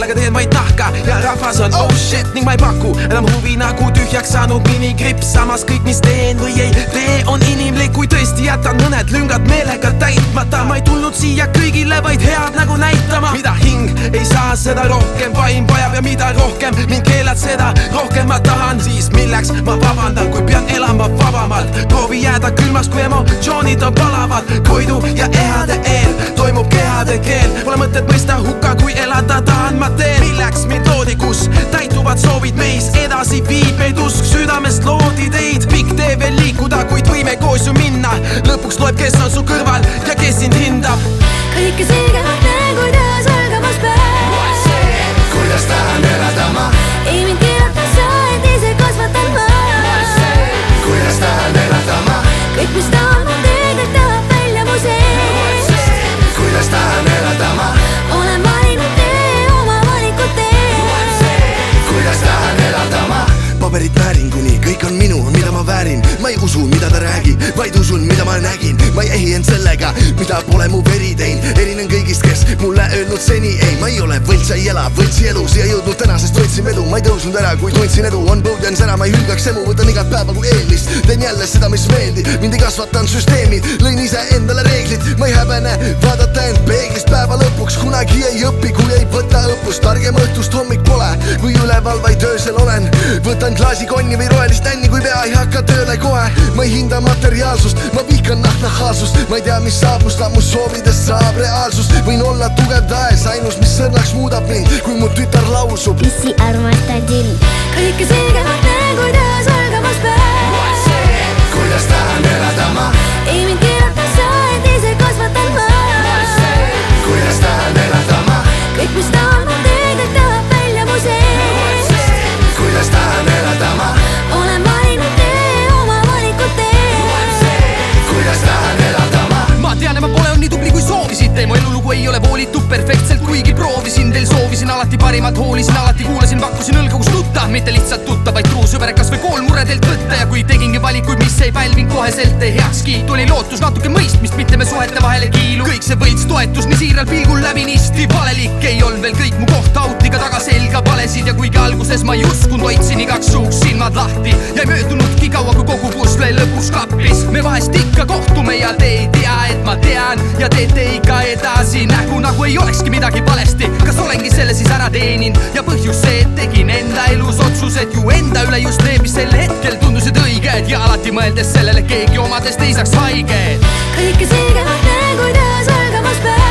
sellega teen vaid nahka ja rahvas on oh shit ning ma ei paku enam huvi nagu tühjaks saanud minikrips. Samas kõik mis teen või ei tee on inimlik, kui tõesti jätan mõned lüngad meelega täitmata. Ma ei tulnud siia kõigile vaid head nägu näitama. Mida hing ei saa, seda rohkem vaim vajab ja mida rohkem mind keelad, seda rohkem ma tahan. Siis milleks ma vabandan, kui pean elama vabamalt. Proovi jääda külmaks, kui emotsioonid on palavad. Koidu ja ehade eel toimub kehade keel. Pole mõtet mõista hukka, kui elada tahan ma teen. Milleks mind loodi, kus täituvad soovid meis edasi viib meid usk, südamest loodi teid. Pikk tee veel liikuda, kuid võime koos ju minna. Lõpuks loeb, kes on su kõrval ja kes sind hindab. Kõike selgemalt näen, kuidas algamas päev. Kuidas tahan elada ma. Ei mind keelata saa, et ise kasvatan ma. Kuidas tahan elada ma. Kõik mis tahan ma teen, et tahab välja mu sees. Kuidas tahan elada ma. Olen valinud tee, oma valikud tee. Kuidas tahan elada ma. Paberit väärin kuni kõik on minu, mida ma väärin. Ma ei usu, mida ta räägib, vaid usun, mida ma nägin. Ma ei ehi end sellega, mida pole mu veri tein. Erinen kõigist, kes mulle öelnud seni ei. Ma ei ole võlts, ei ela võltsi elu. Siia jõudnud tänasest võtsin edu. Ma ei tõusnud ära, kui tundsin edu. On põudjan sära, ma ei hülgaks emu. Võtan igat päeva kui eelmist. Teen jälle seda, mis meeldib. Mind ei kasvatan süsteemid. Lõin ise endale reeglid. Ma ei häbene vaadata end peeglist päeva lõpuks. Kunagi ei õpi, kui ei võta õppust. Targem õhtust hommik pole, kui üleval vaid öösel olen. Võtan klaasi konni või rohelist nänni, kui pea ei hakka tööle kohe. Ma ei hinda materiaalsust, ma vihkan nahknahaalsust. Ma ei tea, mis saab must, ammu soovidest saab reaalsus. Võin olla tugev taes, ainus mis sõrnaks muudab mind, kui mu tütar laulsub. Issi armastadin. Kõike selgemalt näen, kuidas algamas päev. Kuidas tahan elada ma. Ei mind keelata saa, et ise kasvatan ma. Kuidas tahan elada ma. Kõik mis tahan ma teen, et tahab välja mu sees. Kuidas tahan elada ma. Olen valinud tee, oma valikud tee. Kuidas tahan elada ma. Ma tean, et ma pole olnud nii tubli kui soovisite. Mu elulugu ei ole voolitud perfektselt, kuigi proovisin teil soovisin alati parimat, hoolisin alati, kuulasin, pakkusin õlga kus nutta. Mitte lihtsalt tutta, vaid truu sõber, kas või kool muredelt võtta. Ja kui tegingi valikuid, mis ei pälvinud koheselt heakskiitu, oli lootus natuke mõistmist, mitte me suhete vahele kiilu. Kõik see võits toetus nii siiral pilgul läbinisti. Valelik ei olnud veel kõik mu kohta autiga taga selga valesid. Ja kuigi alguses ma ei uskunud, hoidsin igaks juhuks silmad lahti. Ja ei möödunudki kaua, kui kogu pusle lõpuks kappis. Me vahest ikka kohtume ja te ei tea, et ma tean. Ja teete ikka edasi nägu, nagu ei olekski midagi valesti. Kas olengi selle siis ära teeninud ja põhjus see, et tegin enda elus otsused ju enda üle just need, mis sel hetkel tundusid õiged. Ja alati mõeldes sellele keegi omadest ei saaks haiged. Kõike selgemalt näen, kuidas algamas päev.